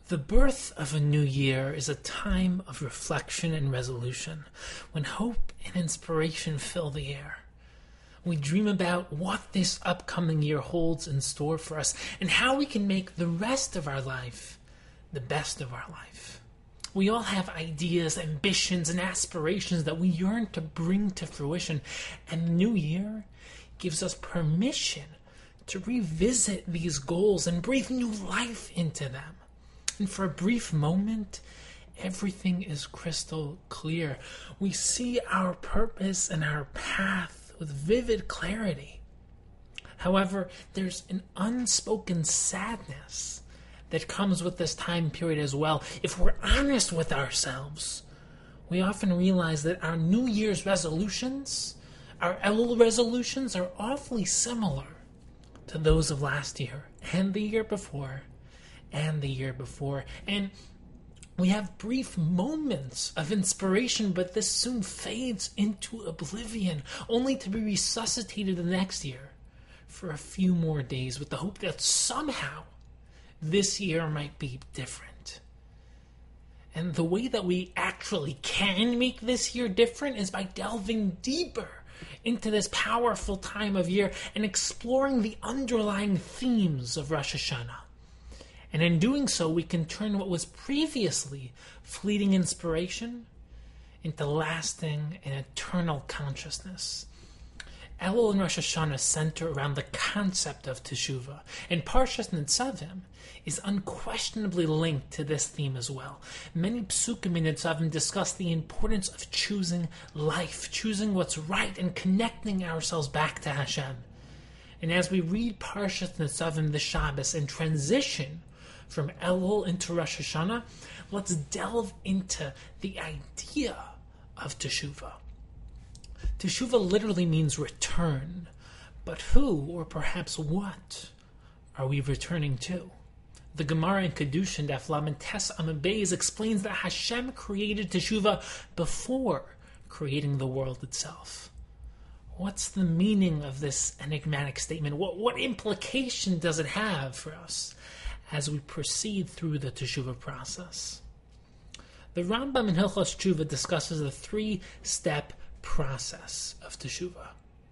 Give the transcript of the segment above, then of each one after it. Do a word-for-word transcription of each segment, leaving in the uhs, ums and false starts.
The birth of a new year is a time of reflection and resolution, when hope and inspiration fill the air. We dream about what this upcoming year holds in store for us and how we can make the rest of our life the best of our life. We all have ideas, ambitions, and aspirations that we yearn to bring to fruition, and the new year gives us permission to revisit these goals and breathe new life into them. And for a brief moment, everything is crystal clear. We see our purpose and our path with vivid clarity. However, there's an unspoken sadness that comes with this time period as well. If we're honest with ourselves, we often realize that our New Year's resolutions, our Elul resolutions, are awfully similar to those of last year and the year before and the year before. And we have brief moments of inspiration, but this soon fades into oblivion, only to be resuscitated the next year for a few more days with the hope that somehow this year might be different. And the way that we actually can make this year different is by delving deeper into this powerful time of year and exploring the underlying themes of Rosh Hashanah. And in doing so, we can turn what was previously fleeting inspiration into lasting and eternal consciousness. Elul and Rosh Hashanah center around the concept of Teshuvah, and Parshas Nitzavim is unquestionably linked to this theme as well. Many psukim in Nitzavim discuss the importance of choosing life, choosing what's right, and connecting ourselves back to Hashem. And as we read Parshas Nitzavim this Shabbos and transition from Elul into Rosh Hashanah, let's delve into the idea of Teshuvah. Teshuvah literally means return, but who, or perhaps what, are we returning to? The Gemara in Kedushin, Daf Lamed Tes Amud Beis, explains that Hashem created Teshuvah before creating the world itself. What's the meaning of this enigmatic statement? What, what implication does it have for us as we proceed through the Teshuvah process? The Rambam in Hilchos Teshuvah discusses a three-step process of Teshuvah.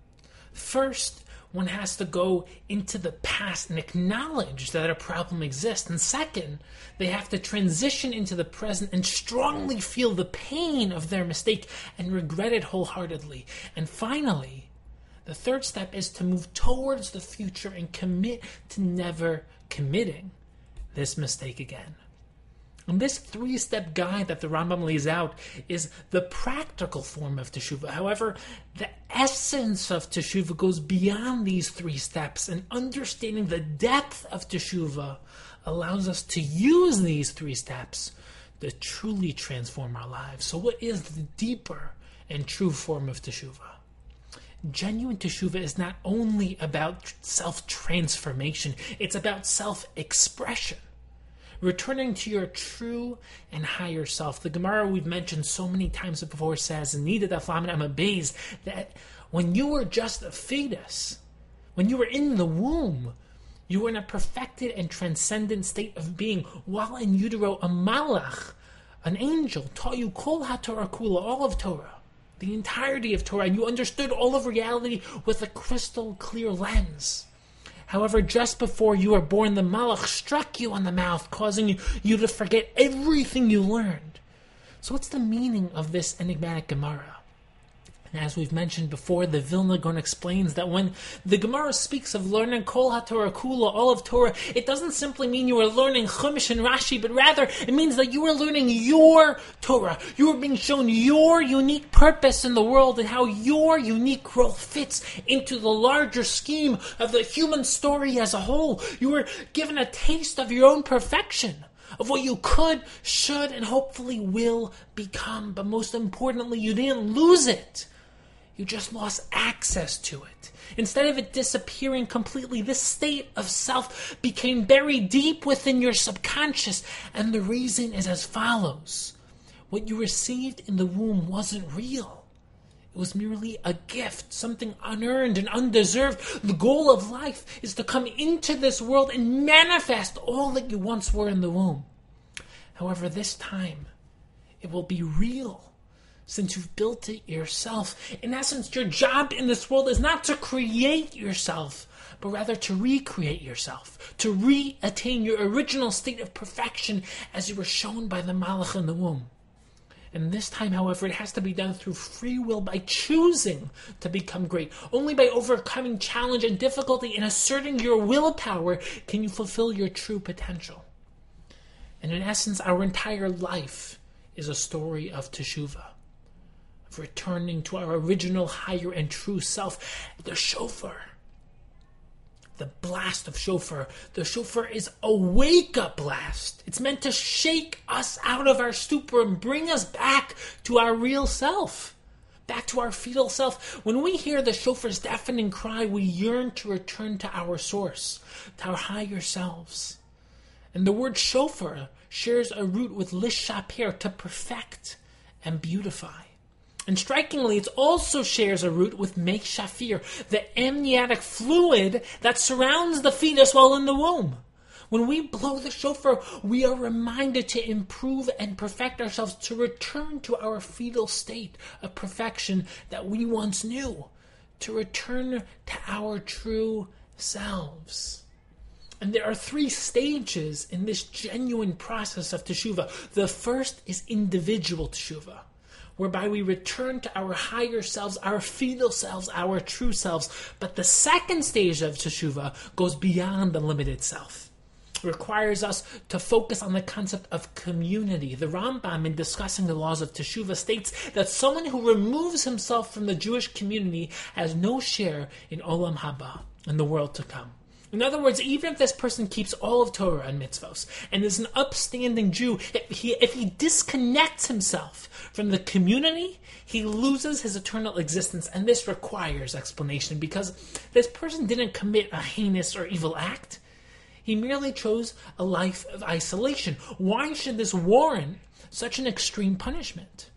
First, one has to go into the past and acknowledge that a problem exists. And second, they have to transition into the present and strongly feel the pain of their mistake and regret it wholeheartedly. And finally, the third step is to move towards the future and commit to never committing this mistake again. And this three-step guide that the Rambam lays out is the practical form of Teshuvah. However, the essence of Teshuvah goes beyond these three steps, and understanding the depth of Teshuvah allows us to use these three steps to truly transform our lives. So what is the deeper and true form of Teshuvah? Genuine Teshuvah is not only about self-transformation, it's about self-expression. Returning to your true and higher self. The Gemara we've mentioned so many times before says in Nida Daf Lamed Amud Beis that when you were just a fetus, when you were in the womb, you were in a perfected and transcendent state of being, while in utero a malach, an angel, taught you kol haTorah kula, all of Torah, the entirety of Torah, and you understood all of reality with a crystal clear lens. However, just before you were born, the malach struck you on the mouth, causing you, you to forget everything you learned. So what's the meaning of this enigmatic Gemara? And as we've mentioned before, the Vilna Gaon explains that when the Gemara speaks of learning Kol HaTorah Kula, all of Torah, it doesn't simply mean you were learning Chumash and Rashi, but rather it means that you were learning your Torah. You were being shown your unique purpose in the world and how your unique role fits into the larger scheme of the human story as a whole. You were given a taste of your own perfection, of what you could, should, and hopefully will become. But most importantly, you didn't lose it. You just lost access to it. Instead of it disappearing completely, this state of self became buried deep within your subconscious. And the reason is as follows. What you received in the womb wasn't real. It was merely a gift, something unearned and undeserved. The goal of life is to come into this world and manifest all that you once were in the womb. However, this time, it will be real, since you've built it yourself. In essence, your job in this world is not to create yourself, but rather to recreate yourself, to re-attain your original state of perfection as you were shown by the Malach in the womb. And this time, however, it has to be done through free will, by choosing to become great. Only by overcoming challenge and difficulty and asserting your willpower can you fulfill your true potential. And in essence, our entire life is a story of teshuvah, of returning to our original, higher, and true self. The shofar, the blast of shofar, the shofar is a wake-up blast. It's meant to shake us out of our stupor and bring us back to our real self, back to our fetal self. When we hear the shofar's deafening cry, we yearn to return to our source, to our higher selves. And the word shofar shares a root with lishaper, to perfect and beautify. And strikingly, it also shares a root with mei shafir, the amniotic fluid that surrounds the fetus while in the womb. When we blow the shofar, we are reminded to improve and perfect ourselves, to return to our fetal state of perfection that we once knew, to return to our true selves. And there are three stages in this genuine process of teshuvah. The first is individual teshuvah, whereby we return to our higher selves, our fetal selves, our true selves. But the second stage of teshuvah goes beyond the limited self. It requires us to focus on the concept of community. The Rambam, in discussing the laws of teshuvah, states that someone who removes himself from the Jewish community has no share in Olam Haba, in the world to come. In other words, even if this person keeps all of Torah and mitzvos and is an upstanding Jew, if he, if he disconnects himself from the community, he loses his eternal existence. And this requires explanation, because this person didn't commit a heinous or evil act. He merely chose a life of isolation. Why should this warrant such an extreme punishment?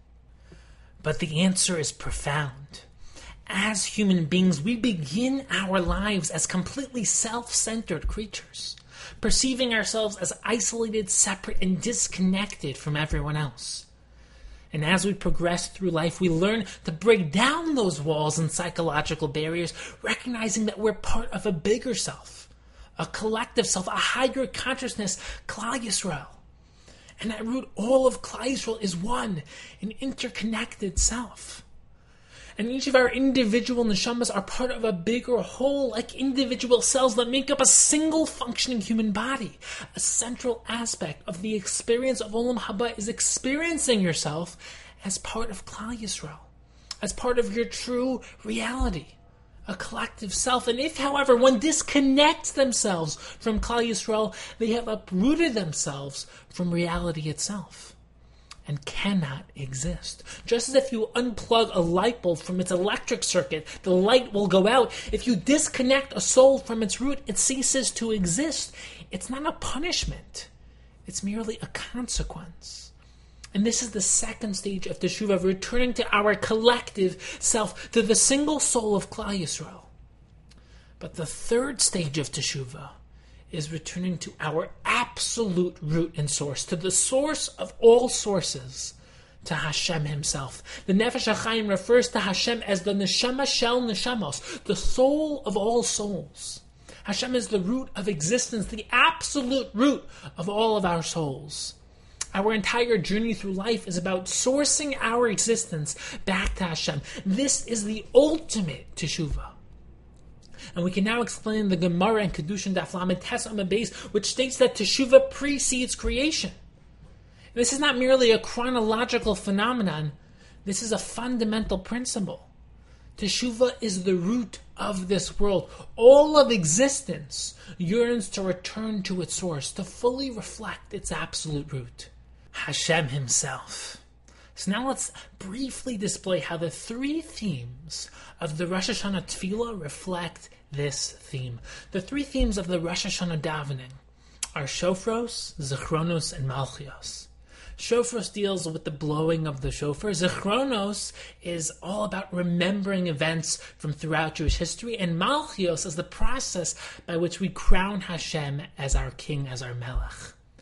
But the answer is profound. As human beings, we begin our lives as completely self-centered creatures, perceiving ourselves as isolated, separate, and disconnected from everyone else. And as we progress through life, we learn to break down those walls and psychological barriers, recognizing that we're part of a bigger self, a collective self, a higher consciousness, Klal Yisrael. And at root, all of Klal Yisrael is one, an interconnected self. And each of our individual neshamas are part of a bigger whole, like individual cells that make up a single functioning human body. A central aspect of the experience of Olam Haba is experiencing yourself as part of Klal Yisrael, as part of your true reality, a collective self. And if, however, one disconnects themselves from Klal Yisrael, they have uprooted themselves from reality itself and cannot exist. Just as if you unplug a light bulb from its electric circuit, the light will go out. If you disconnect a soul from its root, it ceases to exist. It's not a punishment. It's merely a consequence. And this is the second stage of teshuvah, returning to our collective self, to the single soul of Klal Yisrael. But the third stage of teshuvah is returning to our absolute root and source, to the source of all sources, to Hashem himself. The Nefesh HaChaim refers to Hashem as the Neshama Shel Neshamos, the soul of all souls. Hashem is the root of existence, the absolute root of all of our souls. Our entire journey through life is about sourcing our existence back to Hashem. This is the ultimate teshuvah. And we can now explain the Gemara in Kedushin Daf Lamed Tes Amud Beis, which states that teshuvah precedes creation. This is not merely a chronological phenomenon. This is a fundamental principle. Teshuvah is the root of this world. All of existence yearns to return to its source, to fully reflect its absolute root, Hashem himself. So now let's briefly display how the three themes of the Rosh Hashanah Tefillah reflect this theme. The three themes of the Rosh Hashanah davening are Shofros, Zichronos, and Malchios. Shofros deals with the blowing of the shofar. Zichronos is all about remembering events from throughout Jewish history. And Malchios is the process by which we crown Hashem as our king, as our Melech.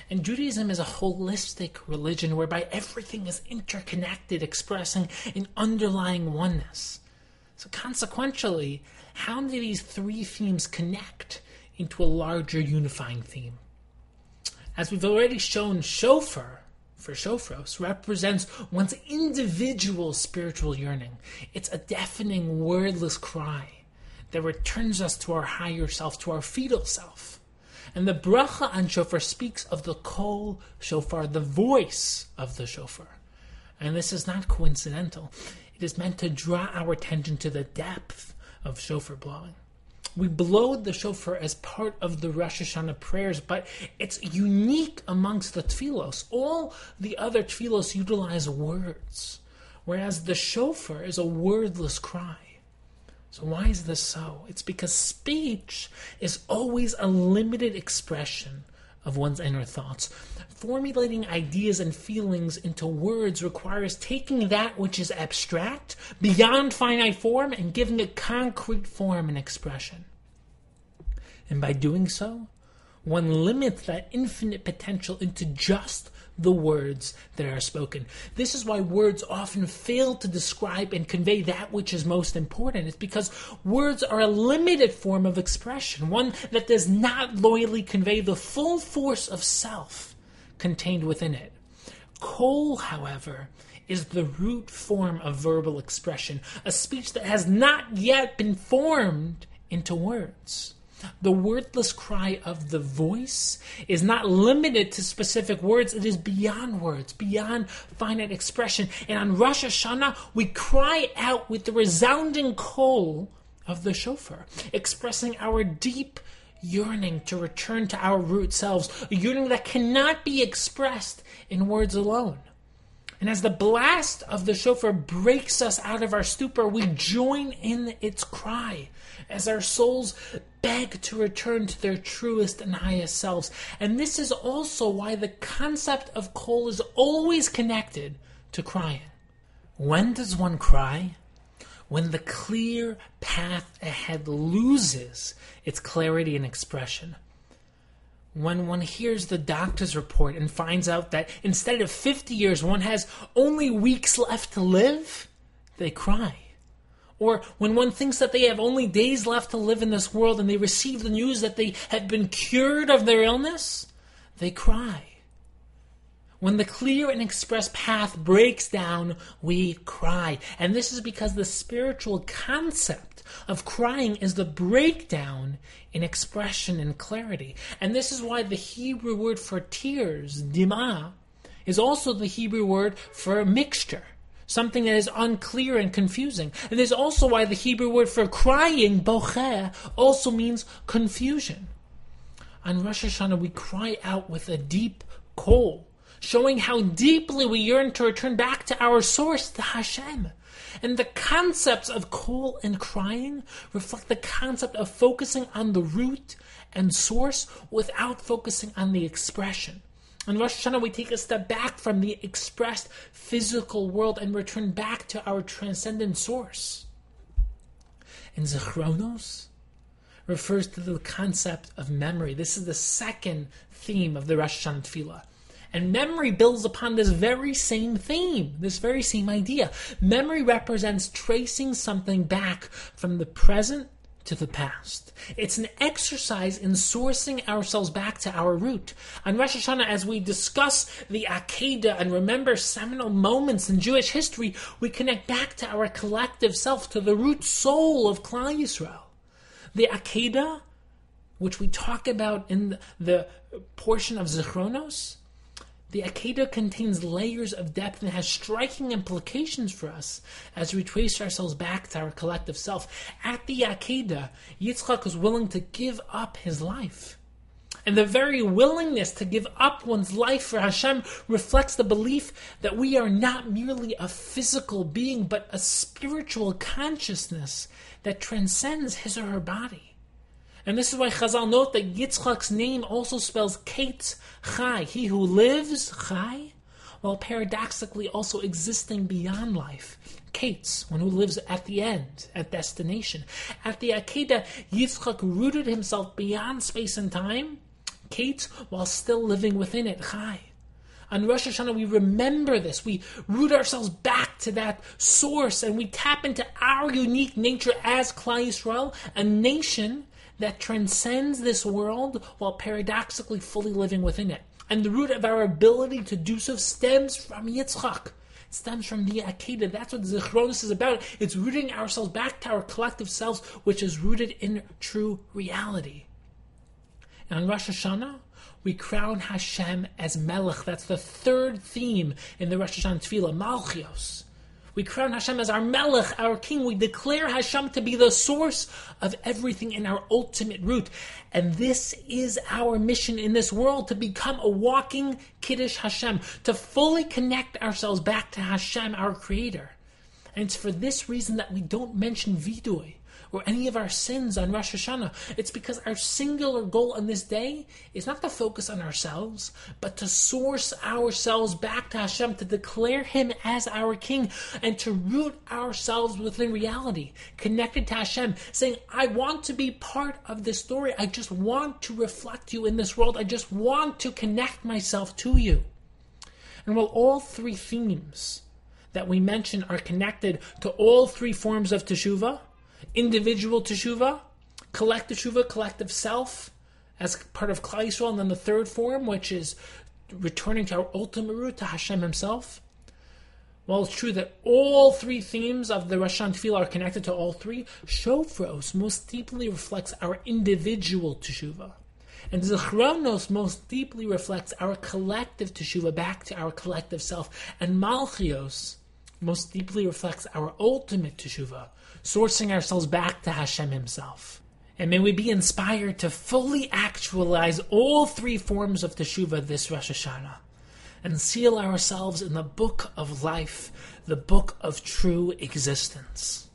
And Judaism is a holistic religion whereby everything is interconnected, expressing an underlying oneness. So consequentially, how do these three themes connect into a larger unifying theme? As we've already shown, shofar, for shofros, represents one's individual spiritual yearning. It's a deafening, wordless cry that returns us to our higher self, to our fetal self. And the bracha on shofar speaks of the kol shofar, the voice of the shofar. And this is not coincidental. It is meant to draw our attention to the depth of shofar blowing. We blow the shofar as part of the Rosh Hashanah prayers, but it's unique amongst the tefillos. All the other tefillos utilize words, whereas the shofar is a wordless cry. So why is this so? It's because speech is always a limited expression of one's inner thoughts. Formulating ideas and feelings into words requires taking that which is abstract, beyond finite form, and giving it concrete form and expression. And by doing so, one limits that infinite potential into just the words that are spoken. This is why words often fail to describe and convey that which is most important. It's because words are a limited form of expression, one that does not loyally convey the full force of self contained within it. Kol, however, is the root form of verbal expression, a speech that has not yet been formed into words. The wordless cry of the voice is not limited to specific words. It is beyond words, beyond finite expression. And on Rosh Hashanah, we cry out with the resounding kol of the shofar, expressing our deep yearning to return to our root selves, a yearning that cannot be expressed in words alone. And as the blast of the shofar breaks us out of our stupor, we join in its cry as our souls beg to return to their truest and highest selves. And this is also why the concept of kol is always connected to crying. When does one cry? When the clear path ahead loses its clarity and expression. When one hears the doctor's report and finds out that instead of fifty years, one has only weeks left to live, they cry. Or when one thinks that they have only days left to live in this world and they receive the news that they have been cured of their illness, they cry. When the clear and express path breaks down, we cry. And this is because the spiritual concept of crying is the breakdown in expression and clarity. And this is why the Hebrew word for tears, dima, is also the Hebrew word for mixture, something that is unclear and confusing. And this is also why the Hebrew word for crying, bocheh, also means confusion. On Rosh Hashanah, we cry out with a deep kol, showing how deeply we yearn to return back to our source, to Hashem. And the concepts of kol and crying reflect the concept of focusing on the root and source without focusing on the expression. In Rosh Hashanah, we take a step back from the expressed physical world and return back to our transcendent source. And Zichronos refers to the concept of memory. This is the second theme of the Rosh Hashanah Tefillah. And memory builds upon this very same theme, this very same idea. Memory represents tracing something back from the present to the past. It's an exercise in sourcing ourselves back to our root. On Rosh Hashanah, as we discuss the Akedah and remember seminal moments in Jewish history, we connect back to our collective self, to the root soul of Klal Yisrael. The Akedah, which we talk about in the portion of Zichronos, the Akedah contains layers of depth and has striking implications for us as we trace ourselves back to our collective self. At the Akedah, Yitzchak was willing to give up his life. And the very willingness to give up one's life for Hashem reflects the belief that we are not merely a physical being, but a spiritual consciousness that transcends his or her body. And this is why Chazal note that Yitzchak's name also spells Ketz Chai, he who lives, Chai, while paradoxically also existing beyond life. Ketz, one who lives at the end, at destination. At the Akedah, Yitzchak rooted himself beyond space and time Kate, while still living within it, Chai. On Rosh Hashanah, we remember this. We root ourselves back to that source, and we tap into our unique nature as Klal Yisrael, a nation that transcends this world while paradoxically fully living within it. And the root of our ability to do so stems from Yitzchak. It stems from the Akedah. That's what Zichronos is about. It's rooting ourselves back to our collective selves, which is rooted in true reality. And on Rosh Hashanah, we crown Hashem as Melech. That's the third theme in the Rosh Hashanah Tefillah, Malchios. We crown Hashem as our Melech, our King. We declare Hashem to be the source of everything in our ultimate root. And this is our mission in this world, to become a walking Kiddush Hashem, to fully connect ourselves back to Hashem, our Creator. And it's for this reason that we don't mention Vidui or any of our sins on Rosh Hashanah. It's because our singular goal on this day is not to focus on ourselves, but to source ourselves back to Hashem, to declare Him as our King, and to root ourselves within reality, connected to Hashem, saying, I want to be part of this story. I just want to reflect you in this world. I just want to connect myself to you. And while all three themes that we mentioned are connected to all three forms of teshuvah, individual teshuvah, collective teshuvah, collective self, as part of Klal Yisrael, and then the third form, which is returning to our ultimate root, to Hashem Himself. While it's true that all three themes of the Rosh Hashanah Tefillah are connected to all three, Shofros most deeply reflects our individual teshuvah. And Zichronos most deeply reflects our collective teshuvah back to our collective self. And Malchios most deeply reflects our ultimate teshuvah, sourcing ourselves back to Hashem Himself. And may we be inspired to fully actualize all three forms of teshuvah this Rosh Hashanah, and seal ourselves in the book of life, the book of true existence.